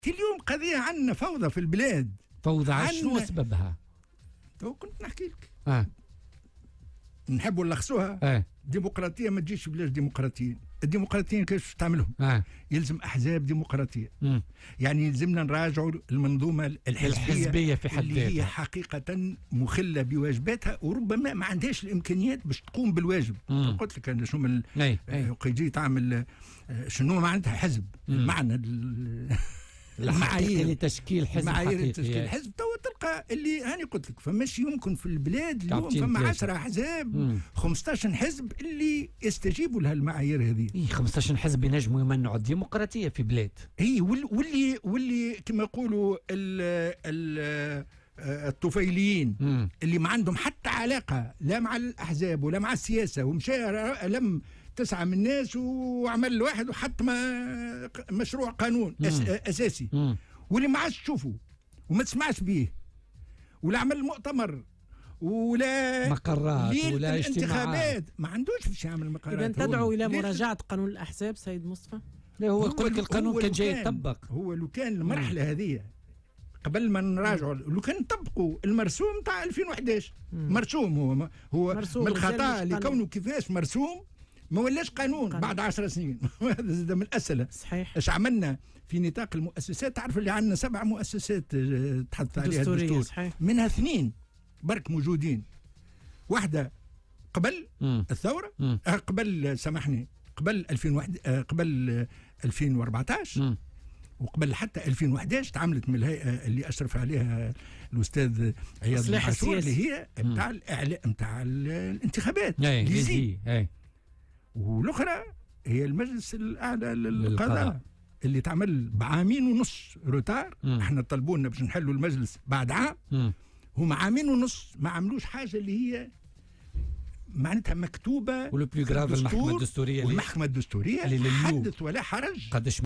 اليوم قضيه عندنا فوضى في البلاد. فوضى شنو سببها؟ تو كنت نحكي لك. نحبوا نلخصوها. ديمقراطيه ما تجيش بلاش ديمقراطيين. الديمقراطيين كيفاش تعملهم؟ يلزم احزاب ديمقراطيه. يعني يلزمنا نراجعوا المنظومه الحزبيه في حد اللي هي حقيقه مخله بواجباتها وربما ما عندهاش الامكانيات باش تقوم بالواجب. قلت لك انا شنو جي تعمل شنو معناتها حزب. المعنى المعايير لتشكيل حزب معايير تشكيل حزب. تو تلقى اللي هاني قلت لك فماش يمكن في البلاد اليوم فما 10 احزاب 15 حزب اللي يستجيبوا لها المعايير هذه. 15 حزب ينجموا يمنعوا الديمقراطيه في بلاد. واللي كما يقولوا الطفيليين اللي ما عندهم حتى علاقه لا مع الاحزاب ولا مع السياسه ومشى لم 9 من الناس وعمل واحد وحط مشروع قانون اساسي واللي ما عادش تشوفه وما تسمعش به ولا عمل مؤتمر ولا مقرات ولا انتخابات ما عندوش باش يعمل مقرات. اذا تدعو الى مراجعه قانون الاحزاب سيد مصطفى؟ لا هو يقول لك القانون كان جاي يطبق. هو لو كان المرحله هذه قبل ما نراجعوا لو كان نطبقوا المرسوم تاع 2011 مرسوم هو مرسوم من الخطا اللي كونه كيفاش مرسوم ما ولاش قانون بعد 10 سنين. هذا زاد من الاسئله. صحيح. ايش عملنا في نطاق المؤسسات؟ تعرف اللي عندنا 7 مؤسسات تحط عليها الدستور منها 2 برك موجودين. واحده قبل الثوره قبل سامحني قبل 2001 قبل 2014 وقبل حتى 2011 تعاملت من الهيئه اللي اشرف عليها الاستاذ عياض العاشور اللي هي نتاع الاعلاء نتاع الانتخابات والاخرى هي المجلس الاعلى للقضاء اللي تعمل بعامين ونص روتار. احنا طلبوا لنا باش نحلوا المجلس بعد عام هم عامين ونص ما عملوش حاجه اللي هي معناتها مكتوبه. ولو بلو غراف المحكمه الدستوريه والمحكمه الدستوريه حدث ولا حرج.